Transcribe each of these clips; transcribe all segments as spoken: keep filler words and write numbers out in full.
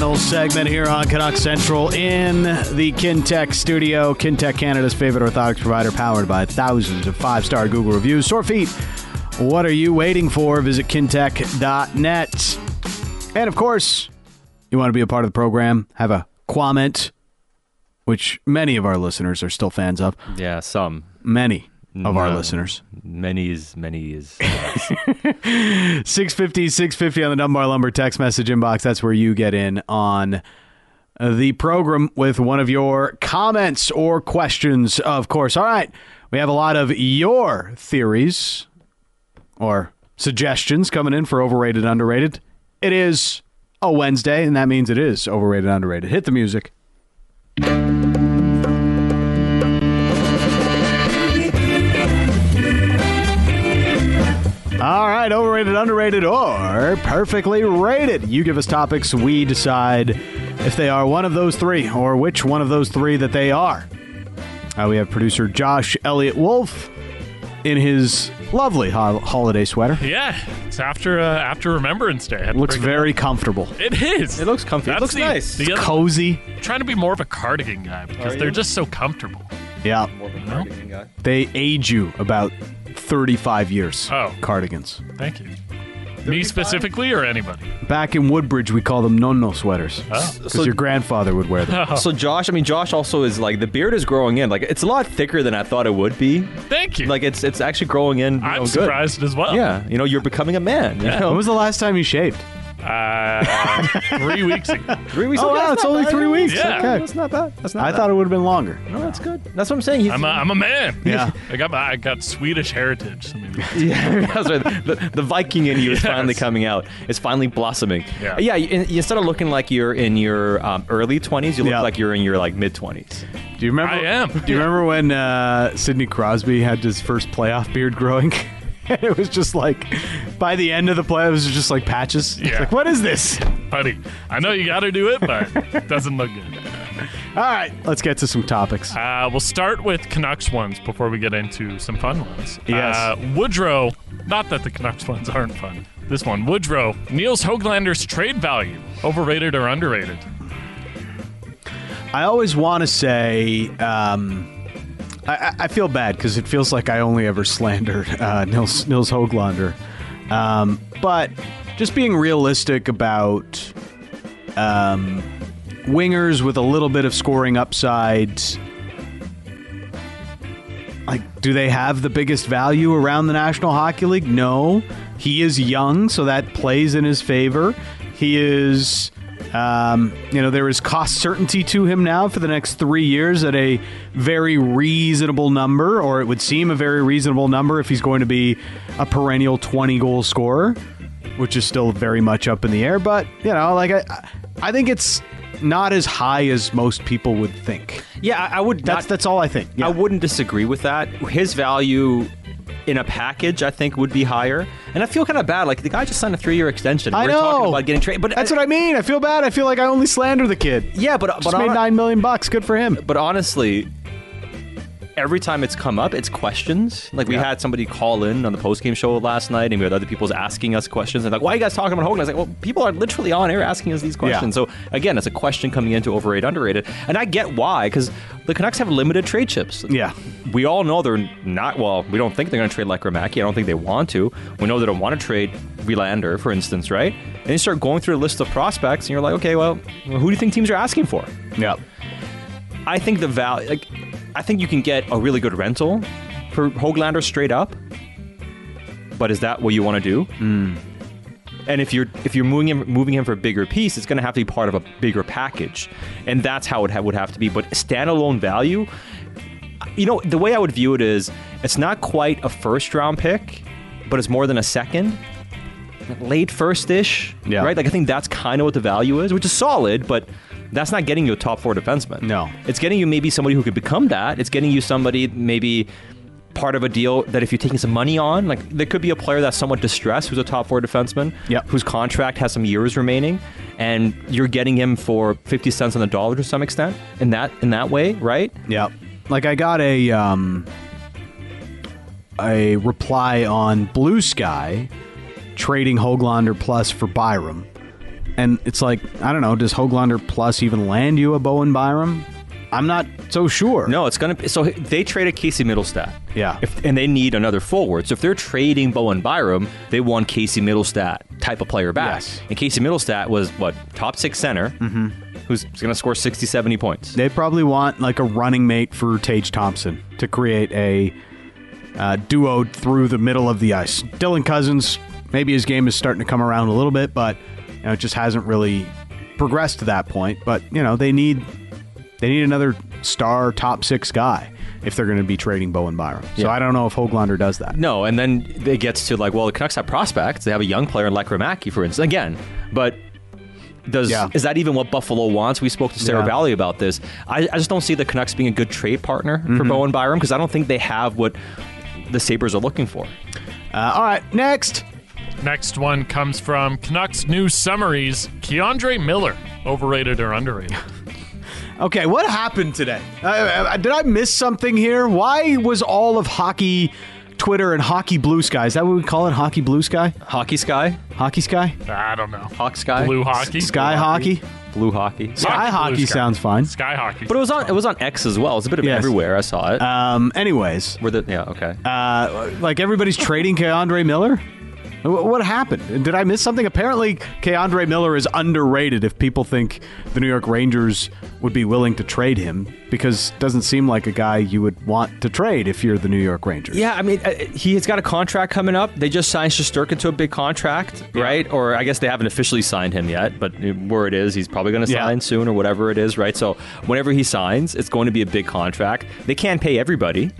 final segment here on Canuck Central in the Kintec studio. Kintec, Canada's favorite orthotics provider, powered by thousands of five-star Google reviews. Sore feet, what are you waiting for? Visit kintec dot net. And, of course, you want to be a part of the program, have a comment, which many of our listeners are still fans of. Yeah, some. Many of no, our listeners. Many is, many is. six fifty, six fifty on the Dunbar Lumber text message inbox. That's where you get in on the program with one of your comments or questions, of course. All right. We have a lot of your theories or suggestions coming in for overrated, underrated. It is a Wednesday, and that means it is overrated, underrated. Hit the music. All right, overrated, underrated, or perfectly rated. You give us topics, we decide if they are one of those three, or which one of those three that they are. Uh, we have producer Josh Elliott Wolf in his lovely ho- holiday sweater. Yeah, it's after uh, after Remembrance Day. I had to Looks bring very it up. comfortable. It is. It looks comfy. That's It looks the- nice. the It's other- cozy. I'm trying to be more of a cardigan guy because Are they're you? just so comfortable. Yeah, More of a No? cardigan guy. they age you about thirty-five years. Oh. Cardigans. Thank you. Me specifically or anybody? Back in Woodbridge, we call them nonno sweaters. Oh. Because So- your grandfather would wear them. So Josh, I mean, Josh also is like, the beard is growing in. Like, it's a lot thicker than I thought it would be. Thank you. Like, it's it's actually growing in. You I'm know, good. surprised as well. Yeah, you know, you're becoming a man. You Yeah. know? When was the last time you shaved? Uh, three weeks ago. Three weeks. Oh, okay, wow, that's it's not only bad. three weeks. Yeah. Okay. That's not bad. That's not I bad. thought it would have been longer. No, that's good. That's what I'm saying. He's, I'm a, I'm a man. Yeah. I got my, I got Swedish heritage. So maybe yeah, that's right. The, the Viking in you is Yes. finally coming out. It's finally blossoming. Yeah. Yeah. You, you- instead of looking like you're in your um, early twenties, you look Yeah. like you're in your like mid twenties. Do you remember? I am. Do you remember when uh, Sidney Crosby had his first playoff beard growing? And it was just like, by the end of the play, it was just like patches. It's Yeah. like, what is this? buddy. I know you got to do it, but it doesn't look good. All right, let's get to some topics. Uh, we'll start with Canucks ones before we get into some fun ones. Yes. Uh, Woodrow, not that the Canucks ones aren't fun. This one, Woodrow, Niels Hoaglander's trade value, overrated or underrated? I always want to say, um, I, I- I feel bad because it feels like I only ever slandered uh, Nils, Nils Hoaglander. Um, but just being realistic about um, wingers with a little bit of scoring upside, like, do they have the biggest value around the National Hockey League? No. He is young, so that plays in his favor. He is, um, you know, there is cost certainty to him now for the next three years at a very reasonable number, or it would seem a very reasonable number if he's going to be a perennial twenty-goal scorer, which is still very much up in the air. But, you know, like, I, I think it's not as high as most people would think. Yeah, I, I would. That's not, that's all I think. Yeah. I wouldn't disagree with that. His value in a package, I think, would be higher. And I feel kind of bad. Like, the guy just signed a three-year extension. I We're know. talking about getting traded. But That's what I mean. I feel bad. I feel like I only slander the kid. Yeah, but Just but made hon- nine million bucks. Good for him. But honestly, every time it's come up, it's questions. Like, we Yeah. had somebody call in on the postgame show last night, and we had other people asking us questions. And like, why are you guys talking about Hogan? I was like, well, people are literally on air asking us these questions. Yeah. So again, it's a question coming into overrated, underrated, and I get why, because the Canucks have limited trade chips. Yeah. We all know they're not, well, we don't think they're going to trade like Gramacki. I don't think they want to. We know they don't want to trade Wilander, for instance, right? And you start going through a list of prospects, and you're like, okay, well, who do you think teams are asking for? Yeah. I think the value, like, I think you can get a really good rental for Hoaglander straight up. But is that what you want to do? Mm. And if you're if you're moving him moving him for a bigger piece, it's going to have to be part of a bigger package, and that's how it ha- would have to be. But standalone value, you know, the way I would view it is, it's not quite a first round pick, but it's more than a second, late first ish, Yeah. right? Like, I think that's kind of what the value is, which is solid, but that's not getting you a top four defenseman. No. It's getting you maybe somebody who could become that. It's getting you somebody maybe part of a deal that if you're taking some money on, like, there could be a player that's somewhat distressed who's a top four defenseman, Yep. whose contract has some years remaining, and you're getting him for fifty cents on the dollar to some extent in that in that way, right? Yeah. Like, I got a um, a reply on Blue Sky trading Hoaglander plus for Byram. And it's like, I don't know, does Höglander plus even land you a Bowen Byram? I'm not so sure. No, it's going to be... So they traded Casey Middlestat. Yeah. If, and they need another forward. So if they're trading Bowen Byram, they want Casey Middlestat type of player back. Yes. And Casey Middlestat was, what, top six center, mm-hmm. who's going to score sixty, seventy points. They probably want like a running mate for Tage Thompson to create a uh, duo through the middle of the ice. Dylan Cousins, maybe his game is starting to come around a little bit, but you know, it just hasn't really progressed to that point. But, you know, they need... They need another star top six guy if they're going to be trading Bowen Byram. So Yeah. I don't know if Höglander does that. No, and then it gets to like, well, the Canucks have prospects. They have a young player like Ramacki, for instance. Again, but does Yeah. is that even what Buffalo wants? We spoke to Sarah Yeah. Valley about this. I, I just don't see the Canucks being a good trade partner for Mm-hmm. Bowen Byram because I don't think they have what the Sabres are looking for. Uh, all right, next. Next one comes from Canucks News Summaries. Keandre Miller, overrated or underrated? Okay, what happened today? Uh, uh, did I miss something here? Why was all of hockey Twitter and Hockey Blue Sky? Is that what we call it? Hockey Blue Sky? Hockey Sky? Hockey Sky? I don't know. Hawk Sky? Blue hockey? Sky Hockey? Blue Hockey. Sky Blue Hockey Sky. sounds fine. Sky hockey. But it was on it was on X as well. It was a bit of Yes. everywhere. I saw it. Um. Anyways, Were the, yeah, okay. uh, like everybody's trading Keandre Miller. Wh- What happened? Did I miss something? Apparently, Keandre Miller is underrated if people think the New York Rangers would be willing to trade him, because it doesn't seem like a guy you would want to trade if you're the New York Rangers. Yeah, I mean, uh, he has got a contract coming up. They just signed Shesterkin to a big contract, right? Or I guess they haven't officially signed him yet, but word is he's probably going to Yeah. sign soon or whatever it is, right? So whenever he signs, it's going to be a big contract. They can't pay everybody.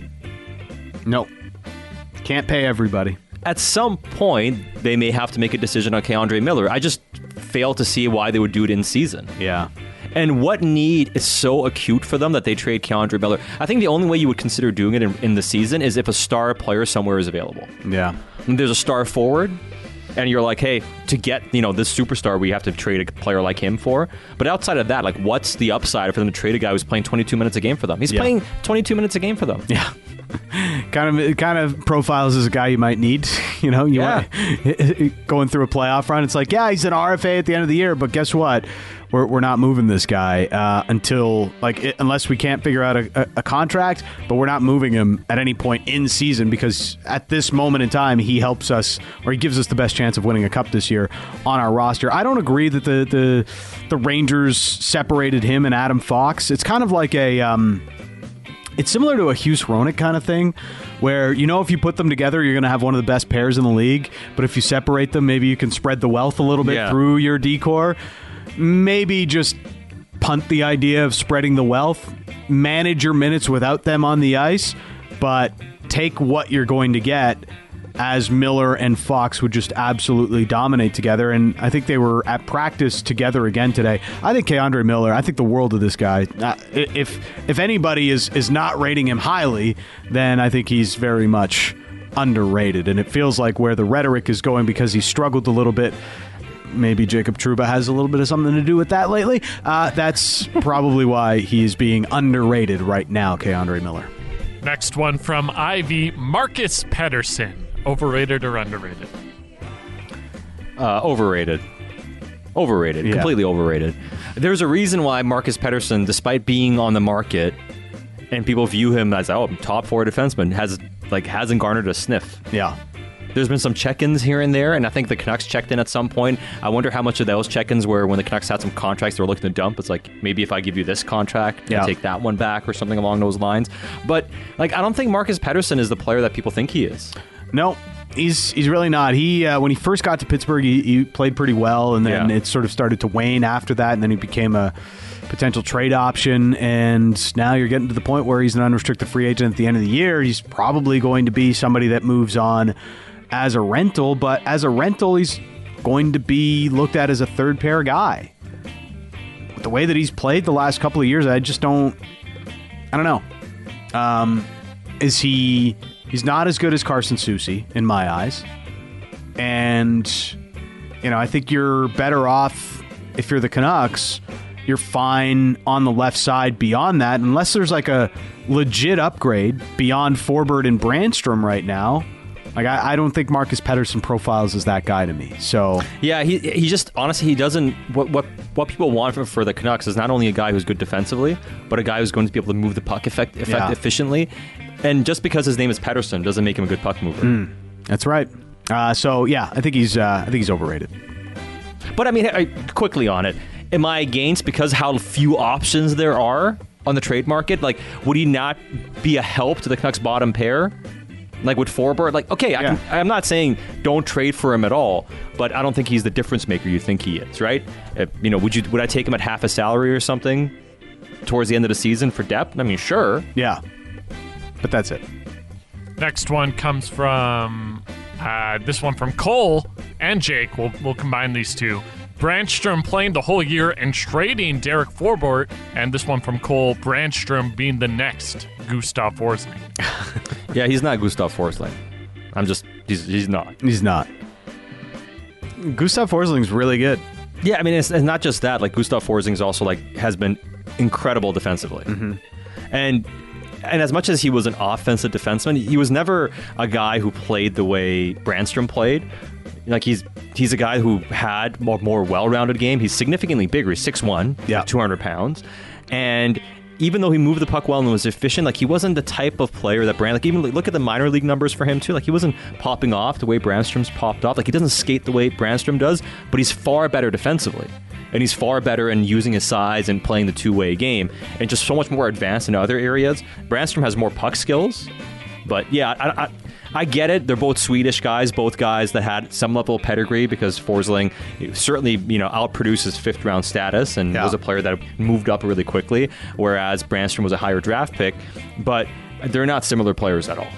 No. Can't pay everybody. At some point, they may have to make a decision on Keandre Miller. I just fail to see why they would do it in season. Yeah. And what need is so acute for them that they trade Keandre Miller? I think the only way you would consider doing it in, in the season is if a star player somewhere is available. Yeah. And there's a star forward, and you're like, hey, to get, you know, this superstar, we have to trade a player like him for. But outside of that, like, what's the upside for them to trade a guy who's playing twenty-two minutes a game for them? He's Yeah. playing twenty-two minutes a game for them. Yeah. kind of it kind of profiles as a guy you might need. You know, you Yeah. want, going through a playoff run. It's like, yeah, he's an R F A at the end of the year, but guess what? We're, we're not moving this guy uh, until, like, it, unless we can't figure out a, a, a contract, but we're not moving him at any point in season, because at this moment in time, he helps us, or he gives us the best chance of winning a cup this year on our roster. I don't agree that the, the, the Rangers separated him and Adam Fox. It's kind of like a... Um, It's similar to a Hughes Hronek kind of thing, where, you know, if you put them together, you're going to have one of the best pairs in the league. But if you separate them, maybe you can spread the wealth a little bit Yeah. through your decor. Maybe just punt the idea of spreading the wealth, manage your minutes without them on the ice, but take what you're going to get, as Miller and Fox would just absolutely dominate together. And I think they were at practice together again today. I think Keandre Miller, I think the world of this guy. Uh, if if anybody is, is not rating him highly, then I think he's very much underrated. And it feels like where the rhetoric is going, because he struggled a little bit. Maybe Jacob Trouba has a little bit of something to do with that lately. Uh, that's probably why he's being underrated right now, Keandre Miller. Next one from Ivy, Marcus Pettersson. Overrated or underrated? Uh, overrated. Overrated. Yeah. Completely overrated. There's a reason why Marcus Pettersson, despite being on the market, and people view him as, oh, top four defenseman, has like hasn't garnered a sniff. Yeah. There's been some check-ins here and there, and I think the Canucks checked in at some point. I wonder how much of those check-ins were when the Canucks had some contracts they were looking to dump. It's like, maybe if I give you this contract, Yeah. you take that one back or something along those lines. But like, I don't think Marcus Pettersson is the player that people think he is. No, he's he's really not. He uh, when he first got to Pittsburgh, he, he played pretty well, and then Yeah. it sort of started to wane after that, and then he became a potential trade option, and now you're getting to the point where he's an unrestricted free agent at the end of the year. He's probably going to be somebody that moves on as a rental, but as a rental, he's going to be looked at as a third pair guy. With the way that he's played the last couple of years, I just don't, I don't know. Um, is he, he's not as good as Carson Soucy in my eyes. And, you know, I think you're better off if you're the Canucks. You're fine on the left side beyond that, unless there's like a legit upgrade beyond Forbort and Brandstrom right now. Like I, I don't think Marcus Pettersson profiles as that guy to me. So Yeah, he he just honestly he doesn't what what what people want for, for the Canucks is not only a guy who's good defensively, but a guy who's going to be able to move the puck effect, effect Yeah. efficiently. And just because his name is Pettersson doesn't make him a good puck mover. Mm, that's right. Uh, so yeah, I think he's uh, I think he's overrated. But I mean, I, quickly on it, am I against because how few options there are on the trade market? Like, would he not be a help to the Canucks' bottom pair? Like with Forbort, like okay, I Yeah. can, I'm not saying don't trade for him at all, but I don't think he's the difference maker you think he is, right? If, you know, would you would I take him at half a salary or something towards the end of the season for depth? I mean, sure. Yeah, but that's it. Next one comes from uh, this one from Cole and Jake. We'll we'll combine these two. Brandstrom playing the whole year and trading Derek Forbort, and this one from Cole. Brandstrom being the next Gustav Forsling. Yeah, he's not Gustav Forsling. I'm just he's he's not. He's not. Gustav Forsling's really good. Yeah, I mean, it's, it's not just that. Like Gustav Forsling's also like has been incredible defensively, Mm-hmm. and and as much as he was an offensive defenseman, he was never a guy who played the way Brandstrom played. Like he's he's a guy who had more, more well-rounded game. He's significantly bigger. He's six one, Yeah. two hundred pounds, and even though he moved the puck well and was efficient, like he wasn't the type of player that Brand. Like even look at the minor league numbers for him too. Like he wasn't popping off the way Brandstrom's popped off. Like he doesn't skate the way Brandstrom does, but he's far better defensively, and he's far better in using his size and playing the two-way game, and just so much more advanced in other areas. Brandstrom has more puck skills, but yeah, I. I I get it. They're both Swedish guys, both guys that had some level of pedigree because Forsling certainly, you know, outproduced his fifth round status and Yeah. was a player that moved up really quickly, whereas Brandstrom was a higher draft pick. But they're not similar players at all.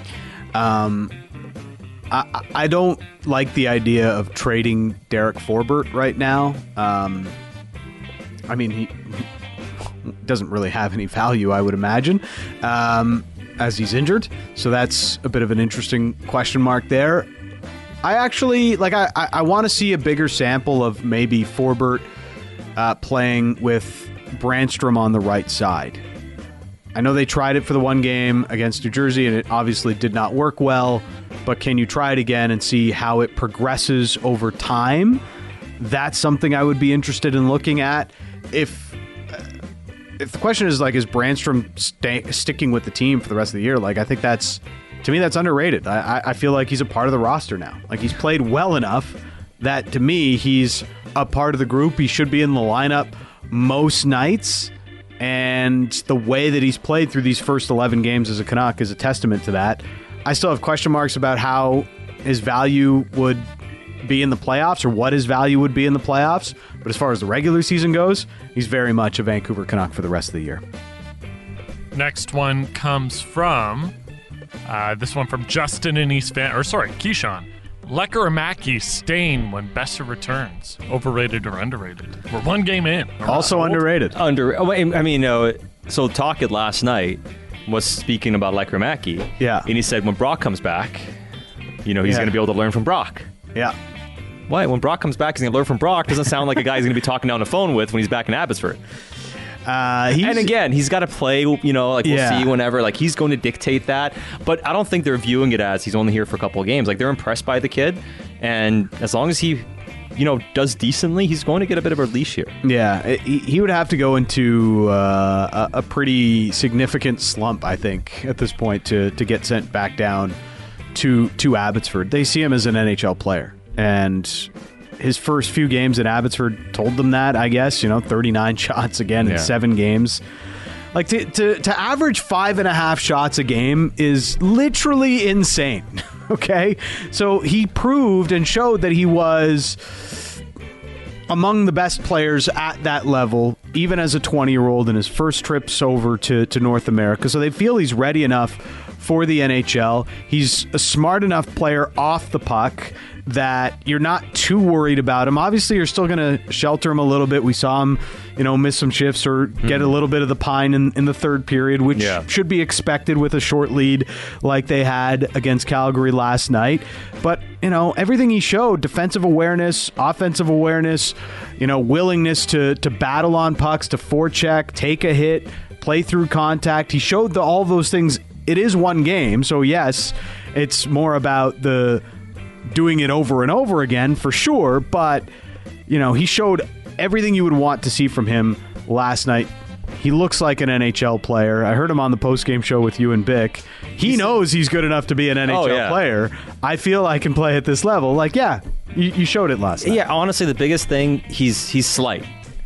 I, I don't like the idea of trading Derek Forbort right now. Um, I mean, he, he doesn't really have any value, I would imagine, um, as he's injured. So that's a bit of an interesting question mark there. I actually, like, I, I, I want to see a bigger sample of maybe Forbort uh, playing with Brandstrom on the right side. I know they tried it for the one game against New Jersey, and it obviously did not work well. But can you try it again and see how it progresses over time? That's something I would be interested in looking at. If if the question is, like, is Brandstrom stay, sticking with the team for the rest of the year? Like, I think that's, to me, that's underrated. I, I- I feel like he's a part of the roster now. Like, he's played well enough that, to me, he's a part of the group. He should be in the lineup most nights. And the way that he's played through these first eleven games as a Canuck is a testament to that. I still have question marks about how his value would be in the playoffs or what his value would be in the playoffs. But as far as the regular season goes, he's very much a Vancouver Canuck for the rest of the year. Next one comes from uh, this one from Justin in East Van, or sorry, Keyshawn. Lekaramaki staying when Besser returns. Overrated or underrated? We're one game in. We're Also not old. underrated. Under, oh, wait, I mean, uh, so Talkit last night was speaking about Lekaramaki. Yeah. And he said when Brock comes back, you know, he's Yeah. going to be able to learn from Brock. Yeah. Why? When Brock comes back, he's going to learn from Brock. Doesn't sound like a guy he's going to be talking down the phone with when he's back in Abbotsford. Uh, he's, And again, he's got to play, you know, like we'll Yeah. see whenever. Like he's going to dictate that. But I don't think they're viewing it as he's only here for a couple of games. Like they're impressed by the kid. And as long as he, you know, does decently, he's going to get a bit of a leash here. Yeah, it- he he would have to go into uh, a, a pretty significant slump, I think, at this point to to get sent back down to to Abbotsford. They see him as an N H L player, and his first few games in Abbotsford told them that, I guess. You know, thirty-nine shots again Yeah. in seven games. Like, to, to, to average five and a half shots a game is literally insane, okay? So he proved and showed that he was among the best players at that level, even as a twenty-year-old in his first trips over to, to North America. So they feel he's ready enough for the N H L. He's a smart enough player off the puck that you're not too worried about him. Obviously, you're still going to shelter him a little bit. We saw him, you know, miss some shifts or get a little bit of the pine in, in the third period, which Yeah. should be expected with a short lead like they had against Calgary last night. But, you know, everything he showed, defensive awareness, offensive awareness, you know, willingness to, to battle on pucks, to forecheck, take a hit, play through contact. He showed the, all those things it is one game, so yes, it's more about the doing it over and over again for sure, but you know, he showed everything you would want to see from him last night. He looks like an N H L player. I heard him on the post-game show with you and Bick. He he's, knows he's good enough to be an N H L oh, yeah. player. I feel I can play at this level. Like, yeah, you, you showed it last night. Yeah, honestly, the biggest thing, he's he's slight.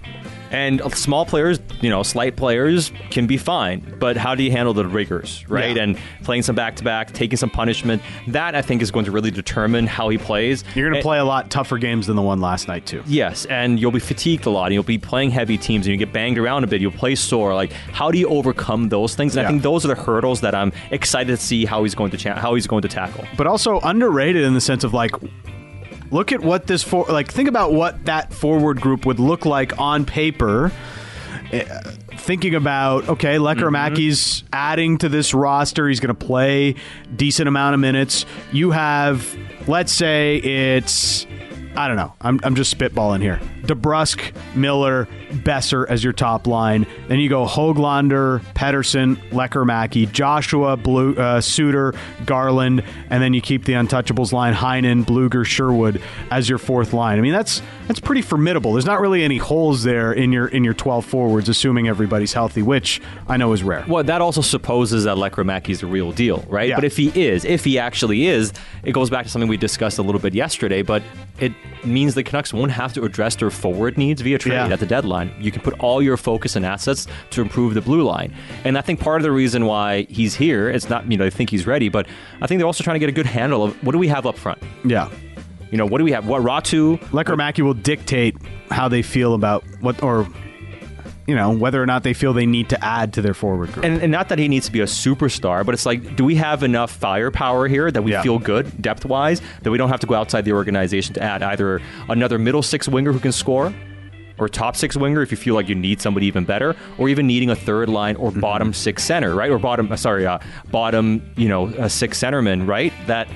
And small players, you know, slight players can be fine. But how do you handle the rigors, right? Yeah. And playing some back-to-back, taking some punishment, that I think is going to really determine how he plays. You're going to and, play a lot tougher games than the one last night, too. Yes, and you'll be fatigued a lot. And you'll be playing heavy teams, and you get banged around a bit. You'll play sore. Like, how do you overcome those things? And yeah. I think those are the hurdles that I'm excited to see how he's going to cha- how he's going to tackle. But also underrated in the sense of, like, look at what this for like think about what that forward group would look like on paper. Uh, thinking about, okay, Lekkerimmäki's mm-hmm. adding to this roster. He's going to play decent amount of minutes. You have, let's say it's, I don't know, I'm, I'm just spitballing here. DeBrusk, Miller, Besser as your top line. Then you go Höglander, Pettersson, Lekkerimmäki, Joshua, Blue, uh, Suter, Garland, and then you keep the Untouchables line, Heinen, Bluger, Sherwood as your fourth line. I mean, that's that's pretty formidable. There's not really any holes there in your in your twelve forwards, assuming everybody's healthy, which I know is rare. Well, that also supposes that Lekkerimmäki's the real deal, right? Yeah. But if he is, if he actually is, it goes back to something we discussed a little bit yesterday, but it means the Canucks won't have to address their forward needs via trade yeah. at the deadline. You can put all your focus and assets to improve the blue line. And I think part of the reason why he's here, it's not, you know, they think he's ready, but I think they're also trying to get a good handle of what do we have up front? Yeah. You know, what do we have? What Ratu? Lekkerimmäki will dictate how they feel about what, or, you know, whether or not they feel they need to add to their forward group. And, and not that he needs to be a superstar, but it's like, do we have enough firepower here that we yeah. feel good depth-wise, that we don't have to go outside the organization to add either another middle six winger who can score, or top six winger if you feel like you need somebody even better, or even needing a third line or mm-hmm. bottom six center, right? Or bottom, uh, sorry, uh, bottom, you know, a six centerman, right? That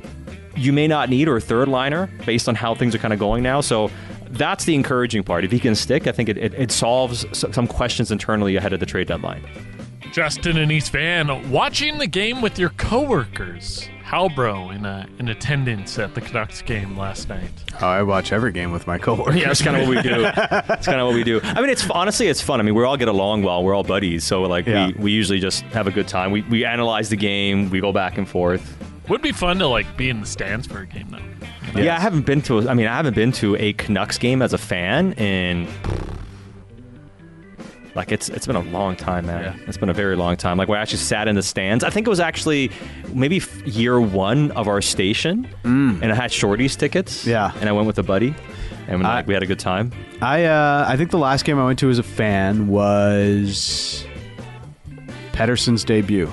you may not need, or a third liner based on how things are kind of going now. So that's the encouraging part. If he can stick, I think it, it, it solves some questions internally ahead of the trade deadline. Justin and East Van, watching the game with your coworkers. Halbro in uh, in attendance at the Canucks game last night. Oh, I watch every game with my coworkers. Yeah, that's kind of what we do. That's kind of what we do. I mean, it's honestly, it's fun. I mean, we all get along well. We're all buddies, so like yeah. we, we usually just have a good time. We we analyze the game. We go back and forth. Would be fun to like be in the stands for a game though. Yes. Yeah, I haven't been to. A, I mean, I haven't been to a Canucks game as a fan in. Like, it's it's been a long time, man. Yeah. It's been a very long time. Like, we actually sat in the stands. I think it was actually maybe year one of our station, mm. and I had Shorty's tickets. Yeah. And I went with a buddy, and we, I, like, we had a good time. I uh, I think the last game I went to as a fan was Pettersson's debut.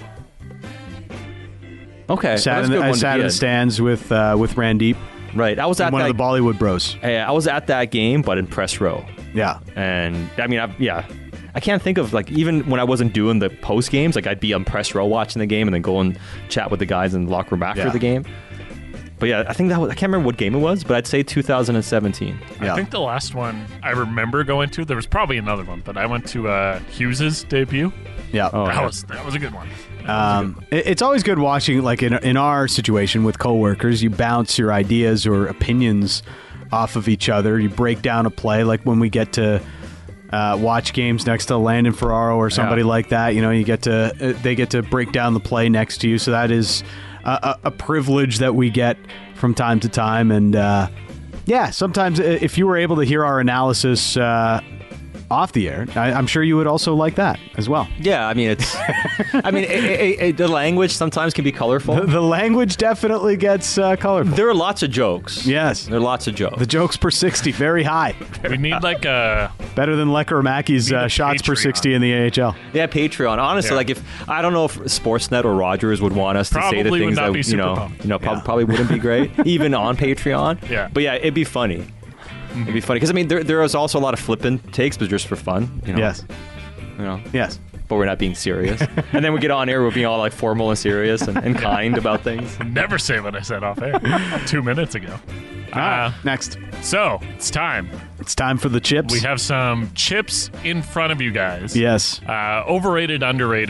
Okay. Sat well, in the, good I one sat in the stands with uh, with Randeep. Right. I was at one that, of the Bollywood Bros. Yeah, I was at that game, but in press row. Yeah. And, I mean, I, yeah. I can't think of, like, even when I wasn't doing the post games, like, I'd be on press row watching the game and then go and chat with the guys in the locker room after yeah. the game. But yeah, I think that was, I can't remember what game it was, but I'd say two thousand seventeen. Yeah. I think the last one I remember going to, there was probably another one, but I went to uh, Hughes's debut. Yeah. Oh, that yeah. was that was a good one. Um, it, it's always good watching, like in in our situation with coworkers, you bounce your ideas or opinions off of each other. You break down a play, like when we get to uh, watch games next to Landon Ferraro or somebody yeah. like that. You know, you get to uh, they get to break down the play next to you. So that is a, a privilege that we get from time to time. And uh, yeah, sometimes if you were able to hear our analysis uh, off the air, I, I'm sure you would also like that as well. Yeah, I mean, it's. I mean, it, it, it, the language sometimes can be colorful. The, the language definitely gets uh, colorful. There are lots of jokes. Yes, there are lots of jokes. The jokes per sixty, very high. We need like a better than Lekkerimmäki's uh, shots Patreon. Per sixty in the A H L. Yeah, Patreon. Honestly, yeah. like if I don't know if Sportsnet or Rogers would want us probably to say the things that you know, pumped. you know, probably, yeah. probably wouldn't be great, even on Patreon. Yeah, but yeah, it'd be funny. Mm-hmm. It'd be funny because I mean, there there is also a lot of flippant takes, but just for fun. You know? Yes. You know. Yes. But we're not being serious. And then we get on air, we're being all like formal and serious and, and kind about things. Never say what I said off air two minutes ago. Uh, uh, next. So it's time. It's time for the chips. We have some chips in front of you guys. Yes. Uh, overrated, underrated.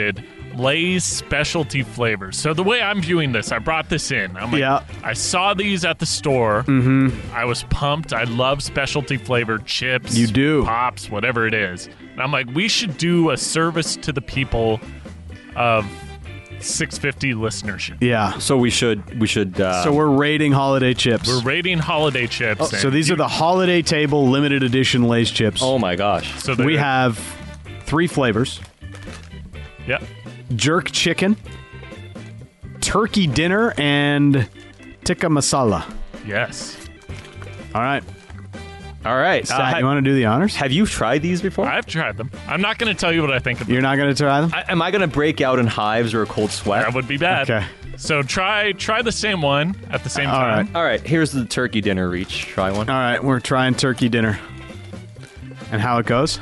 Lay's specialty flavors. So the way I'm viewing this, I brought this in. I'm like, Yeah. I saw these at the store. Mm-hmm. I was pumped. I love specialty flavored chips. You do. Pops, whatever it is. And I'm like, we should do a service to the people of six fifty listenership. Yeah. So we should we should. Uh, So we're rating holiday chips. We're rating holiday chips. so and these you- are the holiday table limited edition Lay's chips. oh my gosh. So they're- we have three flavors: Yep. jerk chicken, turkey dinner, and tikka masala. Yes. All right. All right. Sat, Uh, ha- you want to do the honors? have you tried these before? I've tried them. I'm not going to tell you what I think of them. You're not going to try them? I, am I going to break out in hives or a cold sweat? That would be bad. Okay. So try try the same one at the same All time. right. All right. Here's the turkey dinner reach. Try one. All right, we're trying turkey dinner. And how it goes?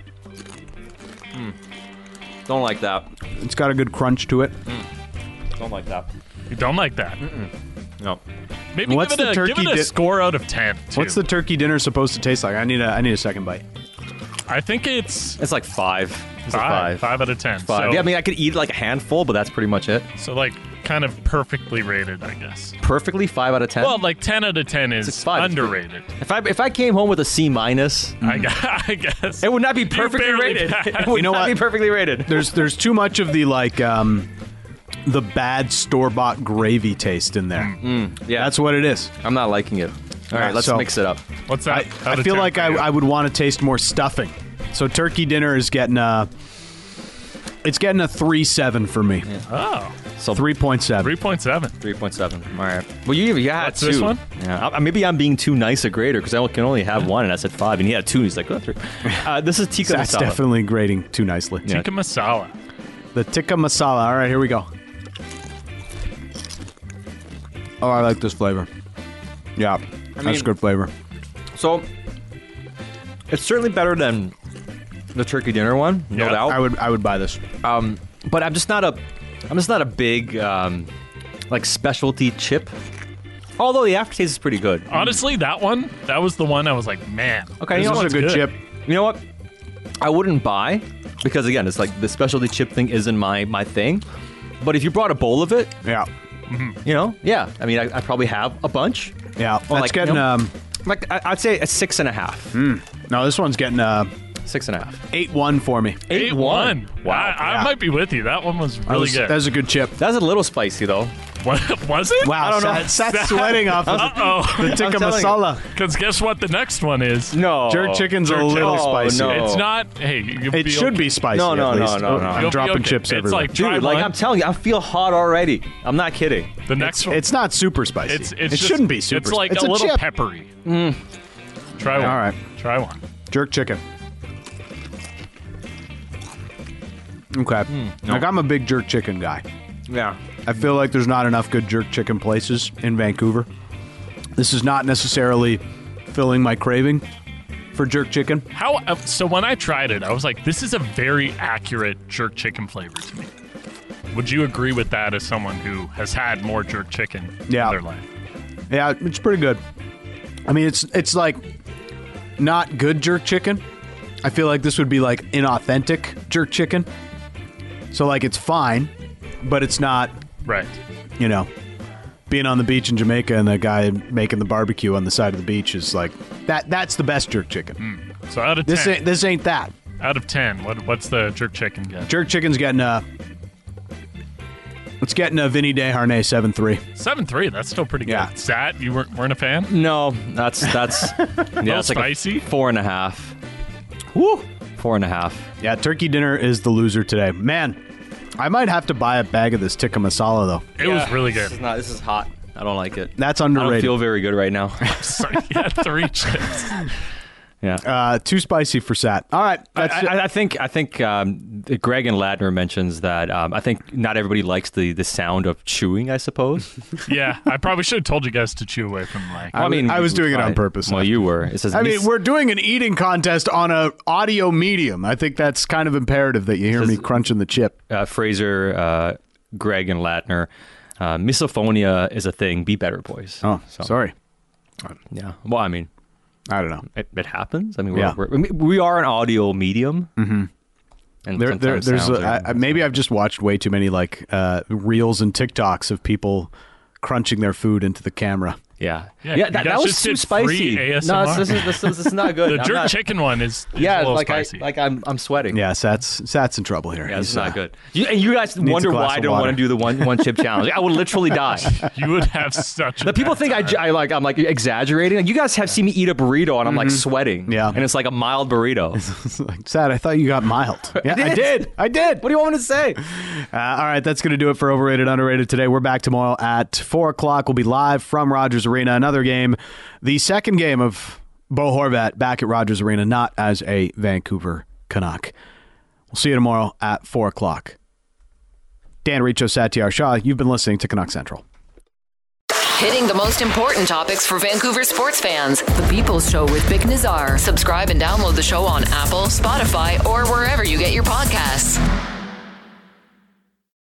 Don't like that. It's got a good crunch to it. Don't like that. You don't like that. No. Maybe What's give it the a, turkey give it a di- score out of ten. too. What's the turkey dinner supposed to taste like? I need a I need a second bite. I think it's It's like five. It's a five. five. Five out of ten. Five. So, Yeah, I mean, I could eat like a handful, but that's pretty much it. so like kind of perfectly rated, I guess. Perfectly five out of ten. Well, like ten out of ten is It's five, it's underrated. if I if I came home with a C minus, I, gu- I guess. it would not be perfectly barely rated. passed. It would You know not what? be perfectly rated. There's there's too much of the like um the bad store-bought gravy taste in there. Yeah, That's what it is. I'm not liking it. All right, right, let's so- mix it up. What's I, that? I out of feel ten like for I, you? I would want to taste more stuffing. So turkey dinner is getting a it's getting a three seven for me. Oh, So Three point seven. three point seven. three point seven. All right. Well, you you had What's two. this one? Yeah. I, maybe I'm being too nice a grader because I can only have one, and I said five, and he had two. And he's like, oh, three. Uh, this is tikka That's masala. definitely grading too nicely. Yeah. Tikka masala. The tikka masala. All right, here we go. Oh, I like this flavor. Yeah, that's mean- good flavor. So it's certainly better than the turkey dinner one, no Yeah, doubt. I would I would buy this. Um, but I'm just not a, I'm just not a big um, like specialty chip. Although the aftertaste is pretty good. Honestly, that one, that was the one I was like, man. Okay, this you know This is one's a good, good. chip. You know what? I wouldn't buy because again, it's like the specialty chip thing isn't my my thing. But if you brought a bowl of it, Yeah, you know, yeah. I mean, I, I probably have a bunch. yeah. That's like, getting you know- um. Like I, I'd say a six and a half. No, this one's getting uh Six and a half. eight one for me. eight one. Wow. I, I Yeah. might be with you. That one was That really was, good. That was a good chip. That's a little spicy though. What, was it? Wow, I don't know. Sat, Sat's sweating off of Uh-oh. the tikka telling you. masala. Because guess what the next one is? No. Jerk chicken's Jerk a little chicken. Oh, spicy. no. It's not. Hey, you'll It be should okay. be spicy. No, no, at no, least. no, Oh, no. I'm You'll be dropping okay. chips It's everywhere. like try Dude, like one. I'm telling you, I feel hot already. I'm not kidding. The next one. It's not super spicy. It's, it's it just- shouldn't be super. It's like spicy. a, little chip. peppery. Try one. All right. Try one. Jerk chicken. Okay. Hmm. Like I'm a big jerk chicken guy. Yeah. I feel like there's not enough good jerk chicken places in Vancouver. This is not necessarily filling my craving for jerk chicken. How? Uh, so when I tried it, I was like, this is a very accurate jerk chicken flavor to me. Would you agree with that as someone who has had more jerk chicken Yeah. in their life? Yeah, it's pretty good. I mean, it's it's like not good jerk chicken. I feel like this would be like inauthentic jerk chicken. So like it's fine, but it's not, Right. you know, being on the beach in Jamaica and the guy making the barbecue on the side of the beach is like that. That's the best jerk chicken. So out of This ten, ain't this ain't that. out of ten, what what's the jerk chicken get? Jerk chicken's getting a. It's getting a Vinny DeHarnay seven three. Seven three. That's still pretty good. Yeah. Sat, you weren't weren't a fan? No, that's that's yeah, it's like spicy? a four and a half. Woo! Four and a half. Yeah, turkey dinner is the loser today. Man, I might have to buy a bag of this tikka masala though. It was really This good. is not. This is hot. I don't like it. That's I don't underrated. feel very good right now. Sorry, yeah, three chips. yeah. Uh, too spicy for Sat. All right, I, that's it. I, I think I think um, Greg and Ladner mentions that um, I think not everybody likes the, the sound of chewing. I suppose. Yeah, I probably should have told you guys to chew away from the mic. I mean, I was doing it on fine. purpose. Well, you were. It says. I mean, mis- we're doing an eating contest on a audio medium. I think that's kind of imperative that you hear me crunching the chip. uh, Fraser, uh, Greg, and Latner. Uh, misophonia is a thing. Be better, boys. Oh, So, sorry. Yeah. Well, I mean, I don't know. it, it happens. I mean, we're, Yeah. we're, I mean, we are an audio medium. Mm-hmm. And There, there, sometimes there's sounds a, are- I, maybe I've just watched way too many like uh, reels and TikToks of people crunching their food into the camera. Yeah, Yeah, yeah, you that, guys that was just too did spicy. free A S M No, R. this, this, is, this, is, this is not good. The I'm jerk not- chicken one is, is Yeah, a little like I, spicy. like I'm, I'm sweating. Yeah, Sat's Sat's in trouble here. Yeah, this He's, is not uh, good. You, and you guys needs a wonder glass why I of don't want water. to do the one one chip challenge. I would literally die. You would have such a The people bad think I, time. j- I like I'm like exaggerating. Like, you guys have seen me eat a burrito and I'm like sweating. Yeah. and it's like a mild burrito. It's like, Sat, I thought you got mild. Yeah, I did. did. I did. What do you want me to say? Uh, all right, that's going to do it for Overrated, Underrated today. We're back tomorrow at four o'clock. We'll be live from Rogers Arena. Another game, the second game of Bo Horvat back at Rogers Arena, not as a Vancouver Canuck. We'll see you tomorrow at four o'clock. Dan Riccio, Satyar Shah, you've been listening to Canuck Central. Hitting the most important topics for Vancouver sports fans. The People's Show with Vic Nazar. Subscribe and download the show on Apple, Spotify, or wherever you get your podcasts.